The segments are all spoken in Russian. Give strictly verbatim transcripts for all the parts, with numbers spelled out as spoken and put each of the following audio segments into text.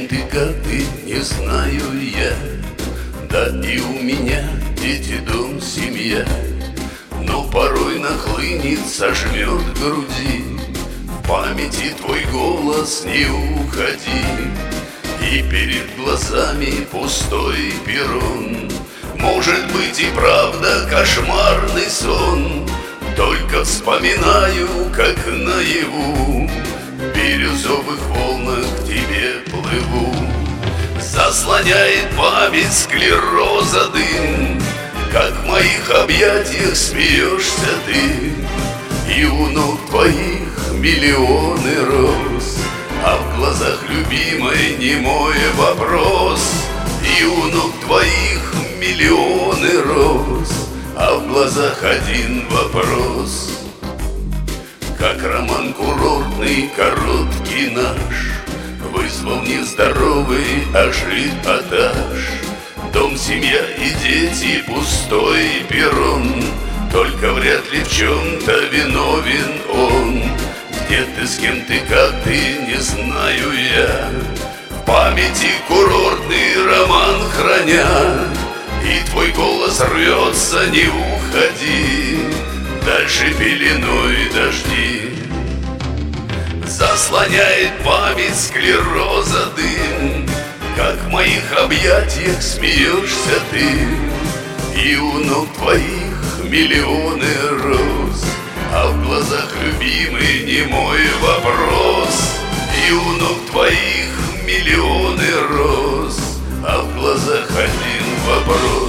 кем ты, как ты, не знаю я. Да и у меня дети, дом, семья. Но порой нахлынет, сожмет в груди. В памяти твой голос, не уходи. И перед глазами пустой перрон. Может быть и правда кошмарный сон. Только вспоминаю, как наяву в бирюзовых волнах к тебе плыву. Заслоняет память склероза дым, как в моих объятиях смеешься ты. И у ног твоих миллионы роз, а в глазах любимой немой вопрос. И у ног твоих миллионы роз, а в глазах один вопрос. Как роман курортный, короткий наш, вызвал нездоровый ажиотаж. Дом, семья и дети, пустой перрон. Только вряд ли в чем-то виновен он. Где ты, с кем ты, как ты, не знаю я. В памяти курортный роман храня. И твой голос рвется, не уходи. Дальше пеленой дожди. Заслоняет память склероза дым, как в моих объятиях смеешься ты. И у ног твоих миллионы роз, а в глазах любимый немой вопрос. И у ног твоих миллионы роз, а в глазах один вопрос.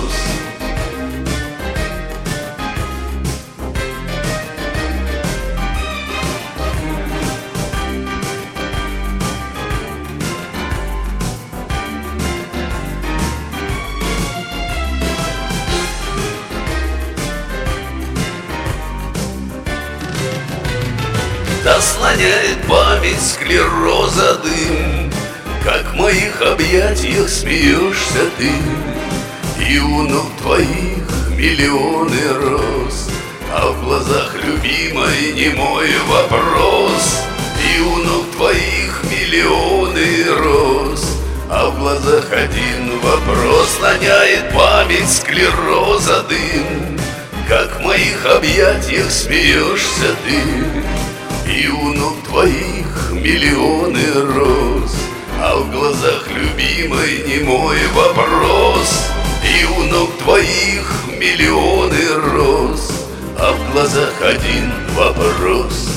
Заслоняет память склероза дым, как в моих объятиях смеешься ты. И у ног твоих миллионы роз, а в глазах любимой немой вопрос. И у ног твоих миллионы роз, а в глазах один вопрос. Слоняет память склероза дым, как в моих объятиях смеешься ты. И у ног твоих миллионы роз, а в глазах любимой немой вопрос. И у ног твоих миллионы роз, а в глазах один вопрос.